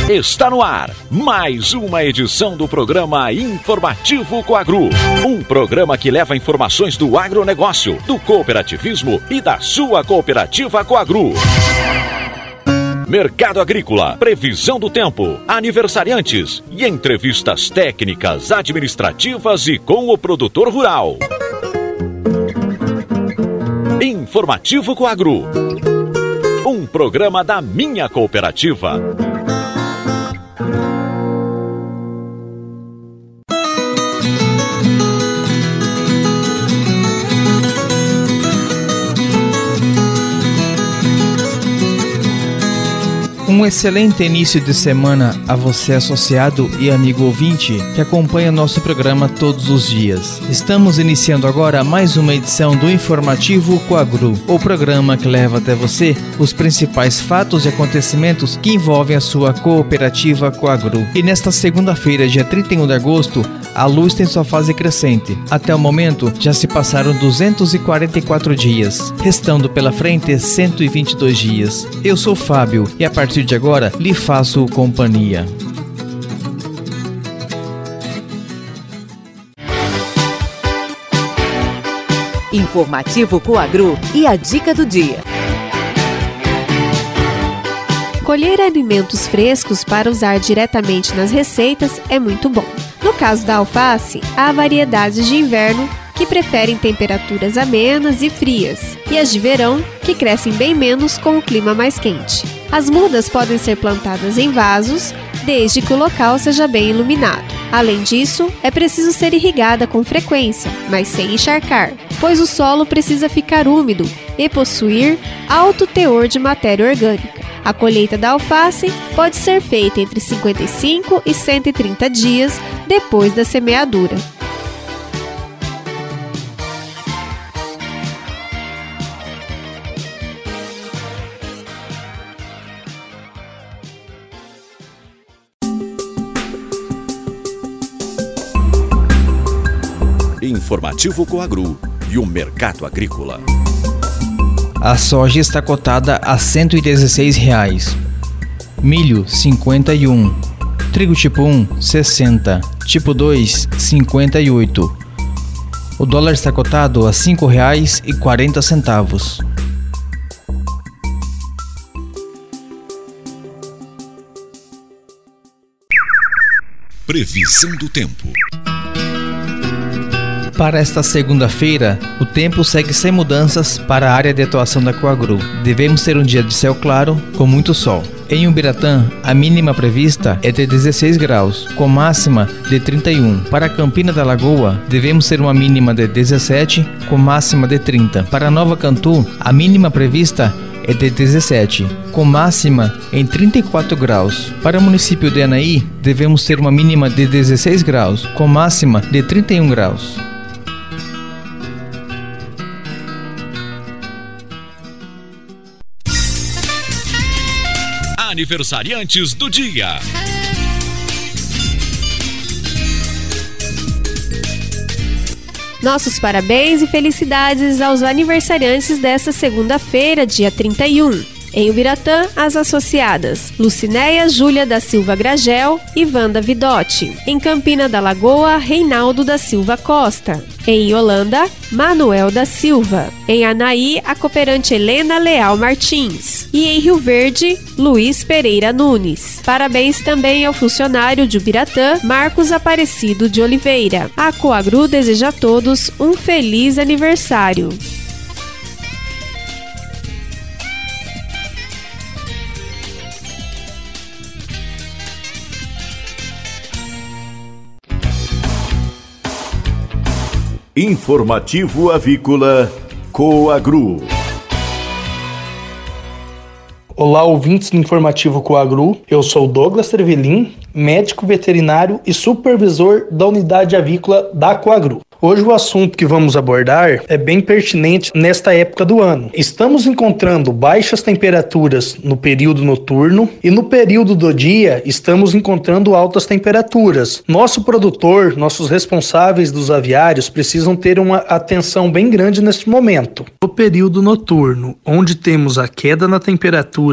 Está no ar mais uma edição do programa Informativo Coagro. Um programa que leva informações do agronegócio, do cooperativismo e da sua cooperativa Coagro. Mercado agrícola, previsão do tempo, aniversariantes e entrevistas técnicas, administrativas e com o produtor rural. Informativo Coagro. Um programa da minha cooperativa. Um excelente início de semana a você, associado e amigo ouvinte, que acompanha nosso programa todos os dias. Estamos iniciando agora mais uma edição do Informativo Coagro, o programa que leva até você os principais fatos e acontecimentos que envolvem a sua cooperativa Coagro. E nesta segunda-feira, dia 31 de agosto, a luz tem sua fase crescente. Até o momento, já se passaram 244 dias, restando pela frente 122 dias. Eu sou Fábio e a partir de agora lhe faço companhia. Informativo Coagro e a dica do dia. Colher alimentos frescos para usar diretamente nas receitas é muito bom. No caso da alface, há variedades de inverno que preferem temperaturas amenas e frias, e as de verão, que crescem bem menos com o clima mais quente. As mudas podem ser plantadas em vasos, desde que o local seja bem iluminado. Além disso, é preciso ser irrigada com frequência, mas sem encharcar, pois o solo precisa ficar úmido e possuir alto teor de matéria orgânica. A colheita da alface pode ser feita entre 55 e 130 dias depois da semeadura. Informativo Coagro e o mercado agrícola. A soja está cotada a R$ 116,00. Milho, 51. Trigo tipo 1, 60. Tipo 2, 58. O dólar está cotado a R$ 5,40. Previsão do tempo. Para esta segunda-feira, o tempo segue sem mudanças para a área de atuação da Coagro. Devemos ter um dia de céu claro, com muito sol. Em Ubiratã, a mínima prevista é de 16 graus, com máxima de 31. Para Campina da Lagoa, devemos ter uma mínima de 17, com máxima de 30. Para Nova Cantu, a mínima prevista é de 17, com máxima em 34 graus. Para o município de Anaí, devemos ter uma mínima de 16 graus, com máxima de 31 graus. Aniversariantes do dia. Nossos parabéns e felicidades aos aniversariantes desta segunda-feira, dia 31. Em Ubiratã, as associadas Lucinéia Júlia da Silva Gragel e Wanda Vidotti. Em Campina da Lagoa, Reinaldo da Silva Costa. Em Holanda, Manuel da Silva. Em Anaí, a cooperante Helena Leal Martins. E em Rio Verde, Luiz Pereira Nunes. Parabéns também ao funcionário de Ubiratã, Marcos Aparecido de Oliveira. A Coagro deseja a todos um feliz aniversário. Informativo Avícola Coagro. Olá, ouvintes do Informativo Coagro. Eu sou Douglas Trevelin, médico veterinário e supervisor da unidade avícola da Coagro. Hoje o assunto que vamos abordar é bem pertinente nesta época do ano. Estamos encontrando baixas temperaturas no período noturno e no período do dia estamos encontrando altas temperaturas. Nosso produtor, nossos responsáveis dos aviários precisam ter uma atenção bem grande neste momento. No período noturno, onde temos a queda na temperatura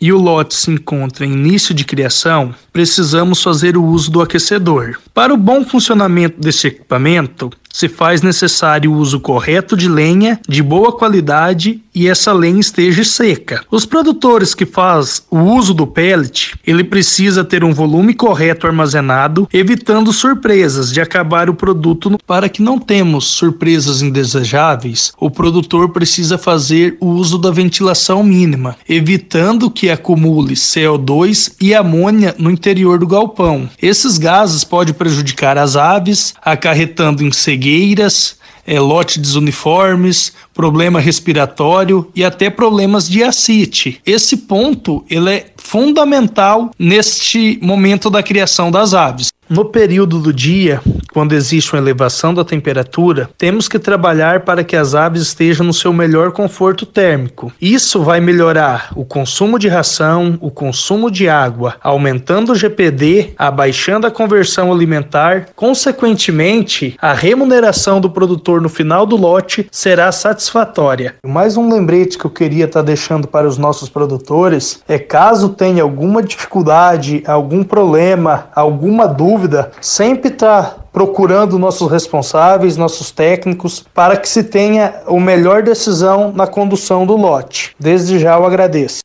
e o lote se encontra em início de criação, precisamos fazer o uso do aquecedor. Para o bom funcionamento deste equipamento, se faz necessário o uso correto de lenha de boa qualidade e essa lenha esteja seca. Os produtores que fazem o uso do pellet, ele precisa ter um volume correto armazenado, evitando surpresas de acabar o produto. Para que não temos surpresas indesejáveis, o produtor precisa fazer o uso da ventilação mínima, evitando que acumule CO2 e amônia no interior do galpão. Esses gases podem prejudicar as aves, acarretando em cegueiras, lote desuniformes, problema respiratório e até problemas de ascite. Esse ponto ele é fundamental neste momento da criação das aves. No período do dia, quando existe uma elevação da temperatura, temos que trabalhar para que as aves estejam no seu melhor conforto térmico. Isso vai melhorar o consumo de ração, o consumo de água, aumentando o GPD, abaixando a conversão alimentar. Consequentemente, a remuneração do produtor no final do lote será satisfatória. Mais um lembrete que eu queria estar deixando para os nossos produtores é: caso tenha alguma dificuldade, algum problema, alguma dúvida, sempre procurando nossos responsáveis, nossos técnicos, para que se tenha a melhor decisão na condução do lote. Desde já eu agradeço.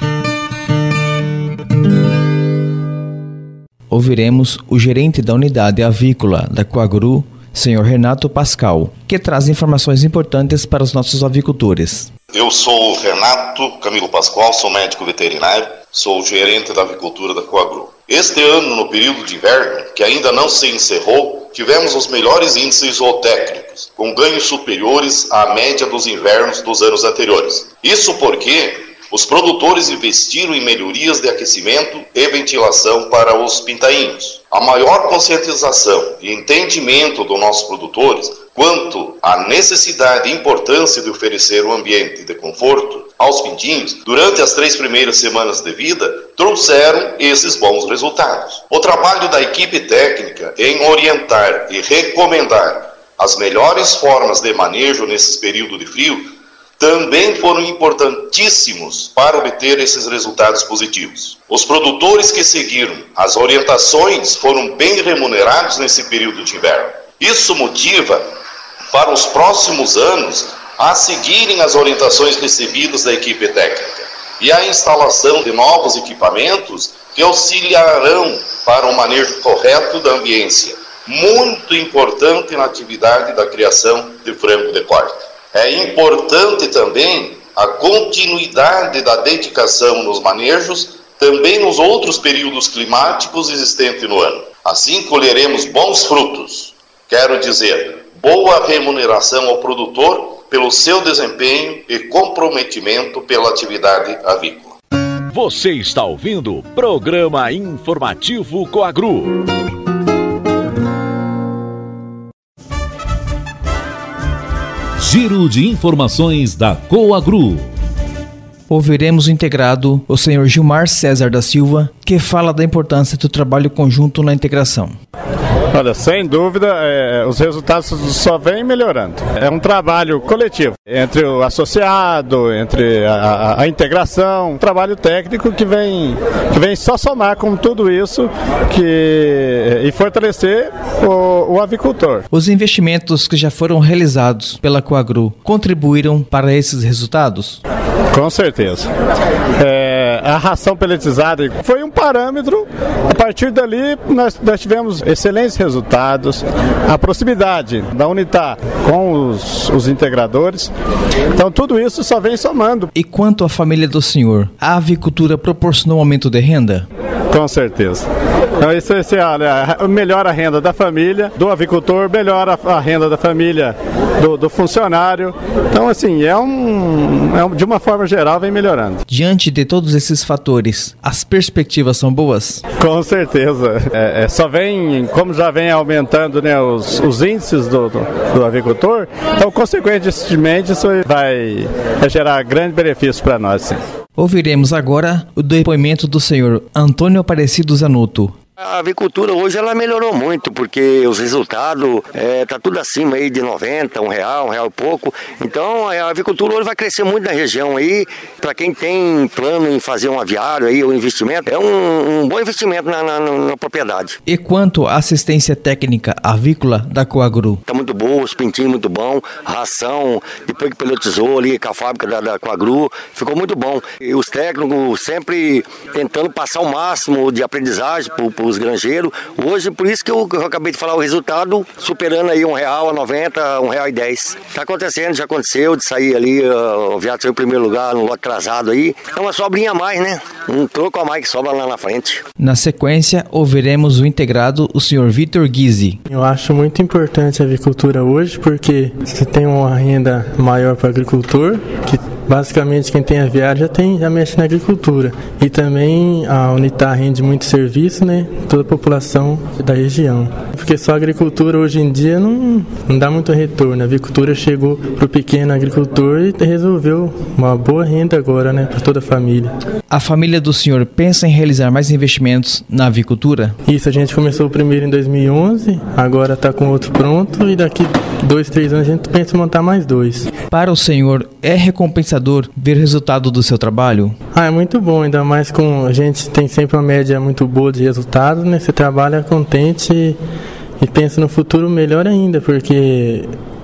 Ouviremos o gerente da unidade avícola da Coagru, Sr. Renato Pascal, que traz informações importantes para os nossos avicultores. Eu sou o Renato Camilo Pascoal, sou médico veterinário, sou o gerente da avicultura da Coagru. Este ano, no período de inverno, que ainda não se encerrou, tivemos os melhores índices zootécnicos, com ganhos superiores à média dos invernos dos anos anteriores. Isso porque os produtores investiram em melhorias de aquecimento e ventilação para os pintainhos. A maior conscientização e entendimento dos nossos produtores quanto à necessidade e importância de oferecer um ambiente de conforto aos pintinhos durante as 3 primeiras semanas de vida trouxeram esses bons resultados. O trabalho da equipe técnica em orientar e recomendar as melhores formas de manejo nesses períodos de frio também foram importantíssimos para obter esses resultados positivos. Os produtores que seguiram as orientações foram bem remunerados nesse período de inverno. Isso motiva para os próximos anos a seguirem as orientações recebidas da equipe técnica e a instalação de novos equipamentos que auxiliarão para o manejo correto da ambiência, muito importante na atividade da criação de frango de corte. É importante também a continuidade da dedicação nos manejos, também nos outros períodos climáticos existentes no ano. Assim colheremos bons frutos, quero dizer, boa remuneração ao produtor pelo seu desempenho e comprometimento pela atividade avícola. Você está ouvindo o Programa Informativo Coagru. Giro de informações da Coagru. Ouviremos integrado o Sr. Gilmar César da Silva, que fala da importância do trabalho conjunto na integração. Olha, sem dúvida, os resultados só vêm melhorando. É um trabalho coletivo, entre o associado, entre a integração, um trabalho técnico que vem só somar com tudo isso e fortalecer o avicultor. Os investimentos que já foram realizados pela Coagru contribuíram para esses resultados? Com certeza. A ração pelletizada foi um parâmetro. A partir dali, nós tivemos excelentes resultados. A proximidade da Unitar com os integradores. Então, tudo isso só vem somando. E quanto à família do senhor, a avicultura proporcionou aumento de renda? Com certeza. Então, isso melhora a renda da família, do avicultor, melhora a renda da família do funcionário. Então, assim, de uma forma geral, vem melhorando. Diante de todos esses fatores, as perspectivas são boas? Com certeza. Só vem, como já vem aumentando, né, os índices do avicultor, então, consequentemente, isso vai gerar grande benefício para nós, sim. Ouviremos agora o depoimento do senhor Antônio Aparecido Zanotto, A avicultura hoje ela melhorou muito, porque os resultados tá tudo acima aí de 90, R$1 e pouco. Então a avicultura hoje vai crescer muito na região aí. Para quem tem plano em fazer um aviário aí, o investimento, é um bom investimento na propriedade. E quanto à assistência técnica avícola da Coagru? Tá muito boa, os pintinhos muito bom, ração, depois que pelotizou ali com a fábrica da Coagru, ficou muito bom. E os técnicos sempre tentando passar o máximo de aprendizagem para os granjeiros. Hoje, por isso que eu acabei de falar o resultado, superando aí R$1,90, R$1,10. Tá acontecendo, já aconteceu de sair ali, o viado saiu em primeiro lugar no lote atrasado aí. É uma sobrinha a mais, né? Um troco a mais que sobra lá na frente. Na sequência, ouviremos o integrado, o senhor Vitor Guizzi. Eu acho muito importante a avicultura hoje, porque você tem uma renda maior para o agricultor, que basicamente quem tem aviário já mexe na agricultura. E também a Unitar rende muito serviço, né? Toda a população da região. Porque só a agricultura hoje em dia não dá muito retorno. A avicultura chegou para o pequeno agricultor e resolveu uma boa renda agora, né? Para toda a família. A família do senhor pensa em realizar mais investimentos na avicultura? Isso, a gente começou o primeiro em 2011, agora está com outro pronto e daqui 2-3 anos a gente pensa em montar mais 2. Para o senhor, é recompensador ver o resultado do seu trabalho? É muito bom, ainda mais com a gente tem sempre uma média muito boa de resultados, né? Você trabalha contente e pensa no futuro melhor ainda, porque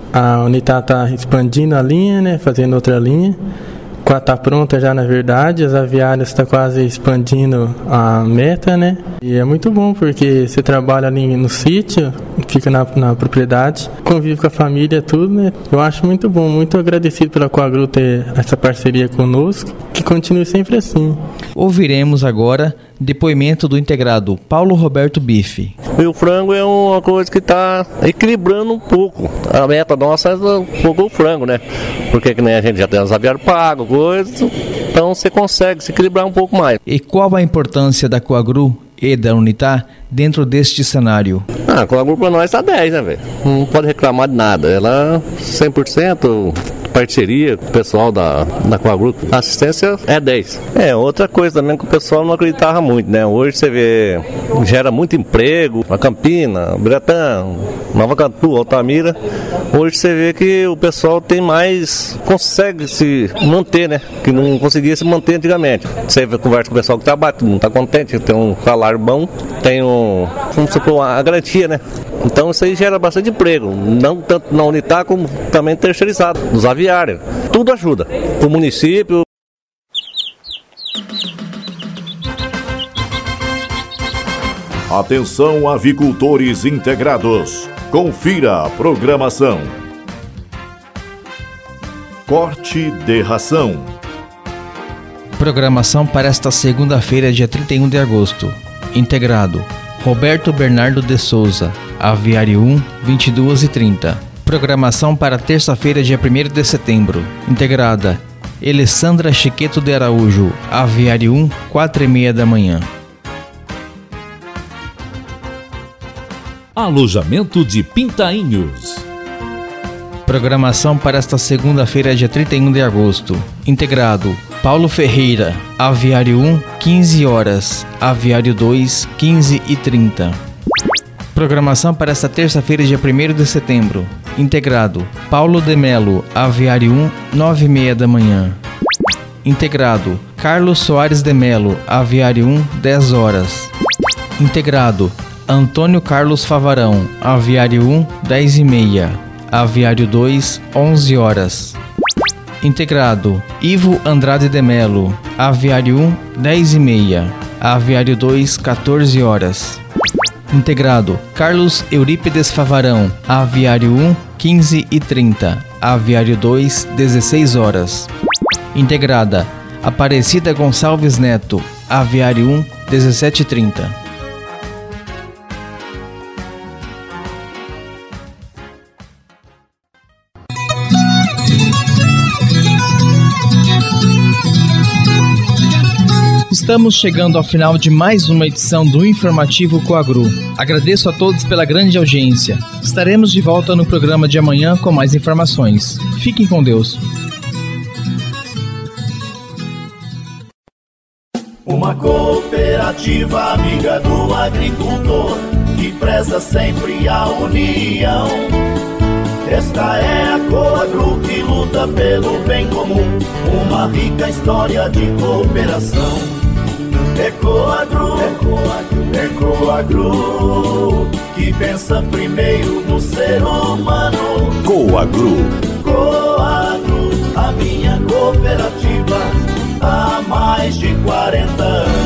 a Unitar está expandindo a linha, né? Fazendo outra linha. Está pronta já, na verdade, as aviárias estão quase expandindo a meta, né? E é muito bom porque você trabalha ali no sítio, fica na propriedade, convive com a família, tudo, né? Eu acho muito bom, muito agradecido pela Coagru ter essa parceria conosco, que continue sempre assim. Ouviremos agora depoimento do integrado Paulo Roberto Bife. E o frango é uma coisa que está equilibrando um pouco. A meta nossa é um pouco o frango, né? Porque que nem a gente já tem os aviários pagos, coisas, então você consegue se equilibrar um pouco mais. E qual a importância da Coagru e da Unitar dentro deste cenário? A Coagru para nós está 10, né, velho? Não pode reclamar de nada. Ela 100% parceria com o pessoal da Coagru. A assistência é 10. Outra coisa também que o pessoal não acreditava muito, né? Hoje você vê, gera muito emprego na Campina, Biratã, Nova Catu, Altamira. Hoje você vê que o pessoal tem mais, consegue se manter, né? Que não conseguia se manter antigamente. Você conversa com o pessoal que trabalha, todo mundo está contente, tem um salário bom, tem vamos supor, a garantia, né? Então isso aí gera bastante emprego, não tanto na Unitar como também terceirizado, nos aviários. Tudo ajuda o município. Atenção, avicultores integrados. Confira a programação. Corte de ração. Programação para esta segunda-feira, dia 31 de agosto. Integrado: Roberto Bernardo de Souza, Aviário 1, 22h30. Programação para terça-feira, dia 1º de setembro. Integrada: Alessandra Chiqueto de Araújo, Aviário 1, 4h30 da manhã. Alojamento de Pintainhos. Programação para esta segunda-feira, dia 31 de agosto. Integrado: Paulo Ferreira, Aviário 1, 15 horas, Aviário 2, 15h30. Programação para esta terça-feira, dia 1º de setembro. Integrado: Paulo de Melo, Aviário 1, 9h30 da manhã. Integrado: Carlos Soares de Melo, Aviário 1, 10 horas. Integrado: Antônio Carlos Favarão, Aviário 1, 10h30. Aviário 2, 11 horas. Integrado: Ivo Andrade de Melo, Aviário 1, 10h30. Aviário 2, 14 horas. Integrado: Carlos Eurípides Favarão, Aviário 1, 15h30. Aviário 2, 16 horas. Integrada: Aparecida Gonçalves Neto, Aviário 1, 17h30. Estamos chegando ao final de mais uma edição do Informativo Coagru. Agradeço a todos pela grande audiência. Estaremos de volta no programa de amanhã com mais informações. Fiquem com Deus. Uma cooperativa amiga do agricultor, que preza sempre a união. Esta é a Coagro que luta pelo bem comum, uma rica história de cooperação. É Coagro, é Coagro, que pensa primeiro no ser humano. Coagro. Coagro, a minha cooperativa, há mais de 40 anos.